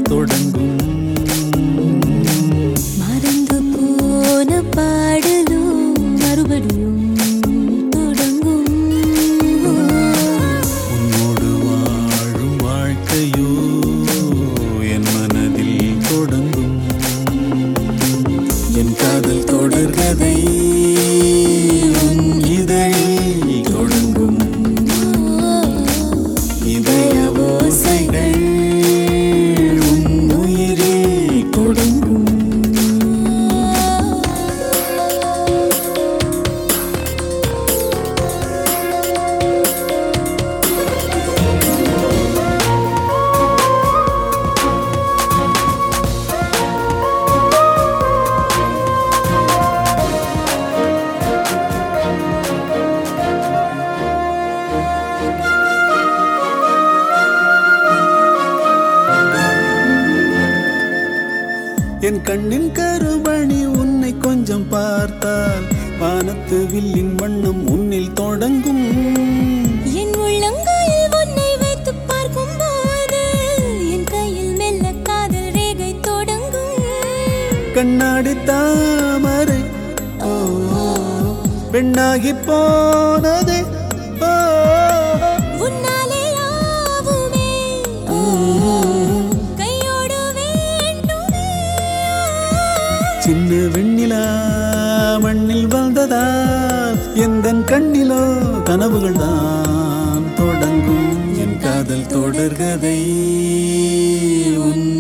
தொடங்கும். மறந்து போன பாடலும் மறுபடியும் தொடங்கும். உன்னோடு வாழும் வாழ்க்கையோ என் மனதில் தொடங்கும். என் காதல் தொடர்கதை உன் இதழில் தொடங்கும். இதய ஓசைகள் உன் உயிரில் தொடங்கும். என் கண்ணின் கருபணி உன்னை கொஞ்சம் பார்த்தால் வானத்து வில்லின் வண்ணம் உன்னில் தொடங்கும். என் உள்ளங்கையில் உன்னை வைத்து பார்க்கும் போது என் கையில் மெல்ல காதல் ரேகை தொடங்கும். கண்ணாடி தாமரை ஓ பெண்ணாகி போனதே ஓ உன்னாலே யாவுமே கையோடு வேண்டுமே. சின்ன வெண்ணிலா மண்ணில் வந்ததால் எந்தன் கண்ணிலோ கனவுகள் தான் தொடங்கும். என் காதல் தொடர்கதை உன்